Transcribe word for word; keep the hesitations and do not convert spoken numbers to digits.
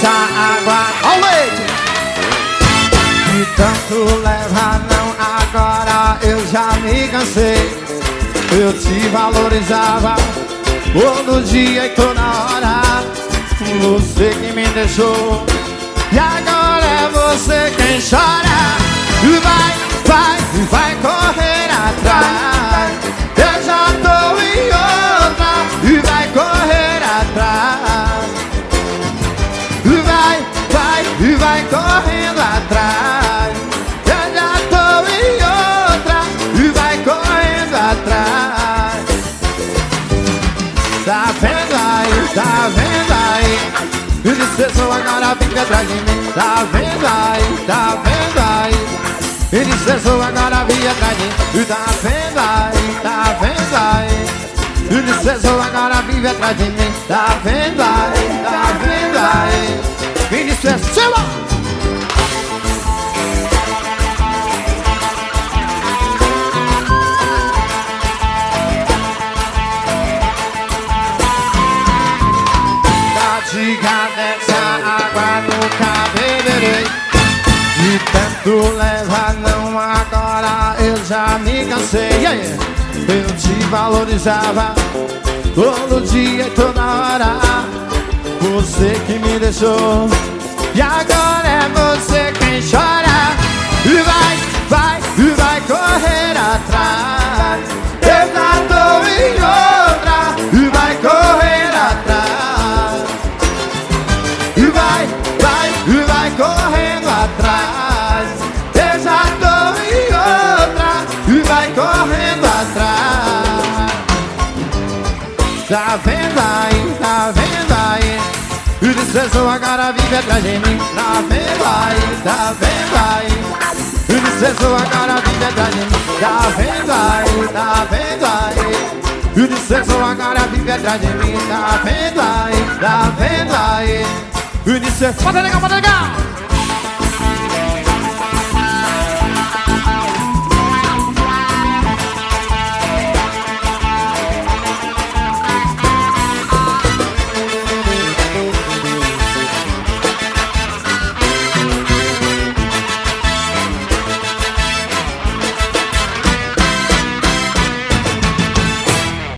dessa água. Ó o leite! De tanto leva não, agora eu já me cansei. Eu te valorizava todo dia e toda hora. Você que me deixou e agora é você quem chora. Vai, vai, vai correr atrás. Eu já tô em outra e vai correr atrás. Vai, vai, e vai correndo atrás. Eu já tô em outra e vai correndo atrás. Tá vendo aí, tá vendo aí? E disse só agora fica atrás de mim. Tá vendo aí, tá vendo aí? E disse só agora fica atrás de mim. Tá vendo aí, tá vendo aí? E disse só agora vive atrás de mim. Tá vendo aí, tá vendo aí? E disse só. Diga dessa água nunca beberei. De tanto leva não, agora eu já me cansei. Yeah, yeah. Eu te valorizava todo dia e toda hora. Você que me deixou e agora é você quem chora. E vai, vai, e vai correr atrás. Eu já tô em outra e vai correr atrás. E vai correndo atrás. Eu já tô em outra e vai correndo atrás. Tá vendo aí, tá vendo aí? E disse só agora vive atrás de mim. Tá vendo aí, tá vendo aí? E disse só agora vive atrás de mim. Tá vendo aí, tá vendo aí? E disse só agora vive atrás de mim. Tá vendo aí, tá vendo aí? E disse, bota legal, bota legal!